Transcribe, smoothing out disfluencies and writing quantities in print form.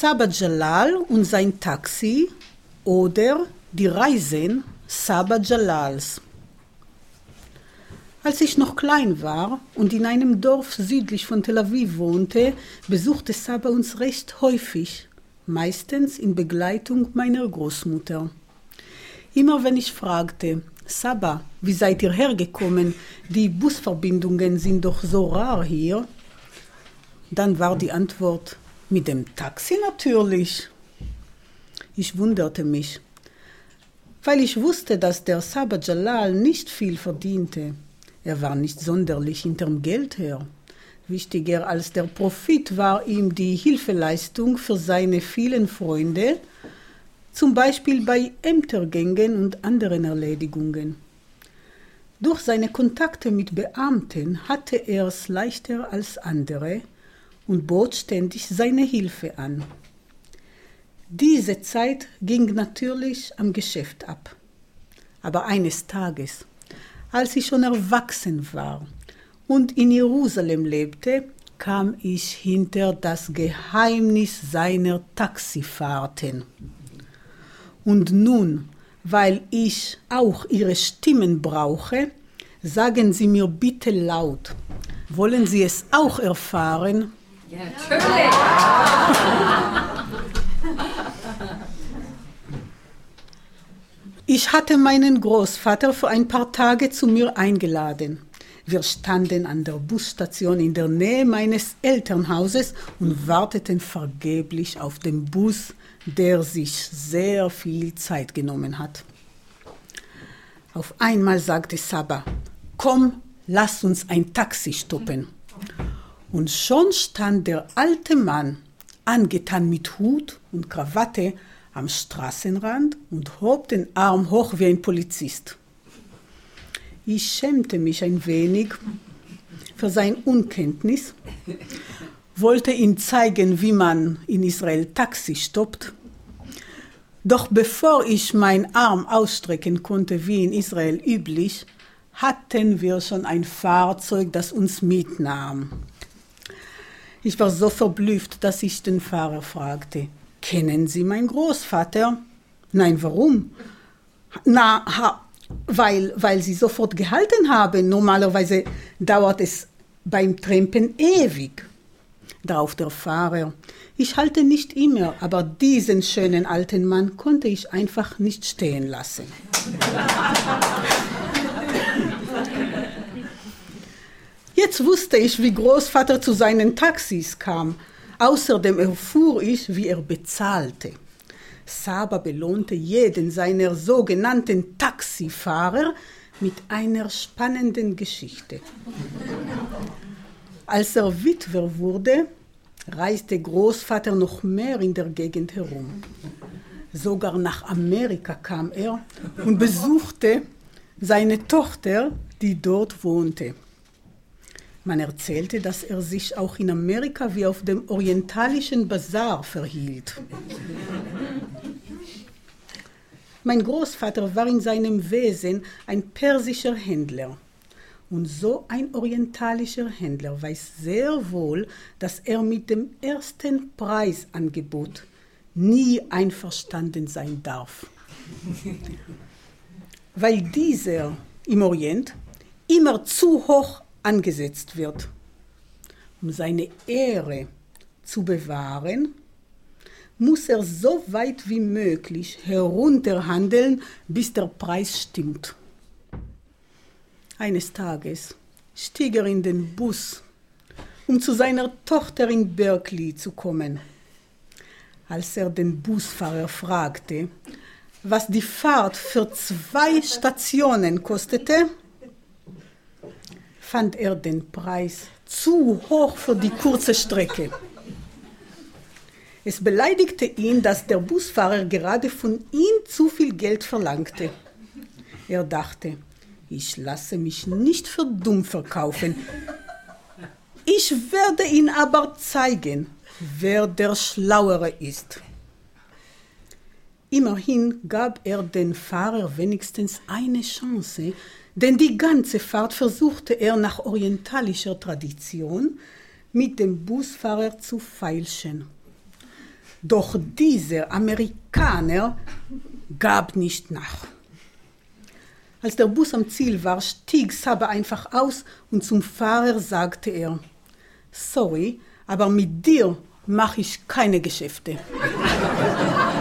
Saba Jalal und sein Taxi oder die Reisen Saba Jalals. Als ich noch klein war und in einem Dorf südlich von Tel Aviv wohnte, besuchte Saba uns recht häufig, meistens in Begleitung meiner Großmutter. Immer wenn ich fragte, Saba, wie seid ihr hergekommen? Die Busverbindungen sind doch so rar hier. Dann war die Antwort, mit dem Taxi natürlich. Ich wunderte mich, weil ich wusste, dass der Saba Jalal nicht viel verdiente. Er war nicht sonderlich hinterm Geld her. Wichtiger als der Profit war ihm die Hilfeleistung für seine vielen Freunde, zum Beispiel bei Ämtergängen und anderen Erledigungen. Durch seine Kontakte mit Beamten hatte er es leichter als andere und bot ständig seine Hilfe an. Diese Zeit ging natürlich am Geschäft ab. Aber eines Tages, als ich schon erwachsen war und in Jerusalem lebte, kam ich hinter das Geheimnis seiner Taxifahrten. Und nun, weil ich auch Ihre Stimmen brauche, sagen Sie mir bitte laut, wollen Sie es auch erfahren? Ja, natürlich! Ich hatte meinen Großvater für ein paar Tage zu mir eingeladen. Wir standen an der Busstation in der Nähe meines Elternhauses und warteten vergeblich auf den Bus, der sich sehr viel Zeit genommen hat. Auf einmal sagte Saba, komm, lass uns ein Taxi stoppen. Und schon stand der alte Mann, angetan mit Hut und Krawatte, am Straßenrand und hob den Arm hoch wie ein Polizist. Ich schämte mich ein wenig für seine Unkenntnis, wollte ihm zeigen, wie man in Israel Taxi stoppt. Doch bevor ich meinen Arm ausstrecken konnte, wie in Israel üblich, hatten wir schon ein Fahrzeug, das uns mitnahm. Ich war so verblüfft, dass ich den Fahrer fragte, kennen Sie meinen Großvater? Nein, warum? Weil Sie sofort gehalten haben. Normalerweise dauert es beim Trampen ewig. Darauf der Fahrer, ich halte nicht immer, aber diesen schönen alten Mann konnte ich einfach nicht stehen lassen. Jetzt wusste ich, wie Großvater zu seinen Taxis kam. Außerdem erfuhr ich, wie er bezahlte. Saba belohnte jeden seiner sogenannten Taxifahrer mit einer spannenden Geschichte. Als er Witwer wurde, reiste Großvater noch mehr in der Gegend herum. Sogar nach Amerika kam er und besuchte seine Tochter, die dort wohnte. Man erzählte, dass er sich auch in Amerika wie auf dem orientalischen Bazar verhielt. Mein Großvater war in seinem Wesen ein persischer Händler. Und so ein orientalischer Händler weiß sehr wohl, dass er mit dem ersten Preisangebot nie einverstanden sein darf. Weil dieser im Orient immer zu hoch angesetzt wird. Um seine Ehre zu bewahren, muss er so weit wie möglich herunterhandeln, bis der Preis stimmt. Eines Tages stieg er in den Bus, um zu seiner Tochter in Berkeley zu kommen. Als er den Busfahrer fragte, was die Fahrt für 2 Stationen kostete, fand er den Preis zu hoch für die kurze Strecke. Es beleidigte ihn, dass der Busfahrer gerade von ihm zu viel Geld verlangte. Er dachte, ich lasse mich nicht für dumm verkaufen. Ich werde ihn aber zeigen, wer der Schlauere ist. Immerhin gab er den Fahrer wenigstens eine Chance, denn die ganze Fahrt versuchte er nach orientalischer Tradition mit dem Busfahrer zu feilschen. Doch dieser Amerikaner gab nicht nach. Als der Bus am Ziel war, stieg Saba einfach aus und zum Fahrer sagte er: Sorry, aber mit dir mache ich keine Geschäfte.